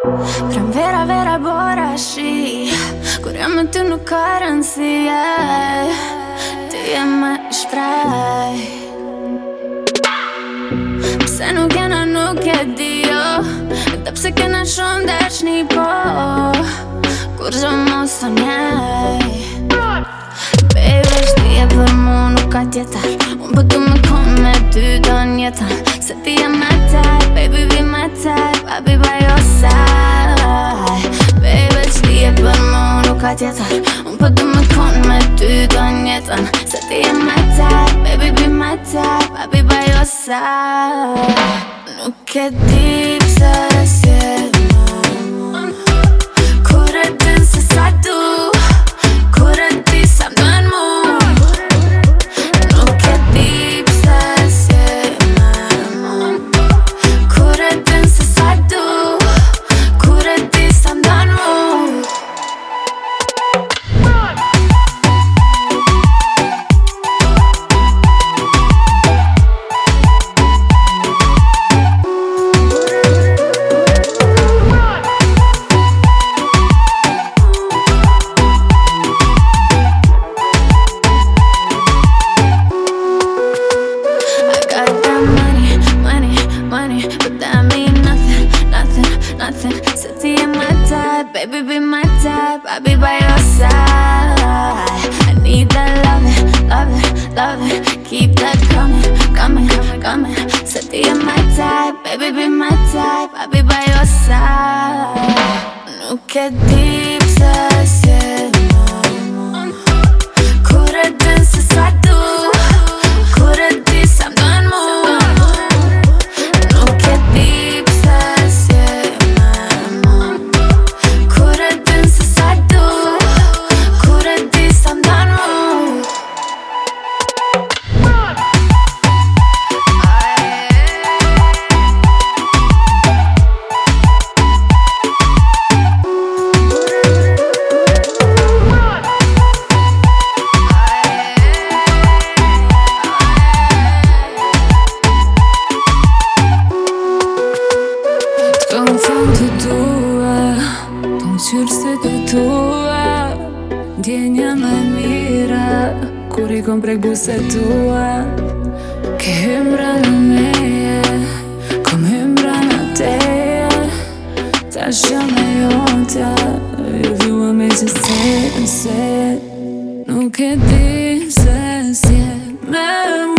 Pranvera vera bora shi kur jam me ty nuk ka rëndësi, ti je më i shpreh. Pse nuk jena nuk e di, jo, edhe pse kena shumë dashni, po kur zë mos të njej. Baby, shtije për mu nuk ka tjetër, unë po du me kon me ty do njetën. Se ti je me taj, baby be me taj, pa bi by your side. Baby, shtije për mu nuk ka tjetër, unë po du me kon me ty do njetën. Se ti je me taj, baby be me taj, pa bi by your side. Nuk e di pse si me mu, kur e din se sa du, kur e di sa m'dojnë mu. Nuk e di pse si me mu, kur e din se sa du, kur e di sa m'dojnë mu. But that mean nothing, nothing, nothing. Se ti je my type, baby be my type, I'll be by your side. I need that loving, loving, loving. Keep that coming, coming, coming. Se ti je my type, baby be my type, I'll be by your side. Nuk e di pse si me mu, kur e din se sa du, kur e di sa m'dojnë mu. Qyrë se të tua, ndjenja më mira kur I kom prek buse tua. Ke hymra në meje, kom hymra në teje. Tash jam e jotja, ju dhua me që se nuk e di se si me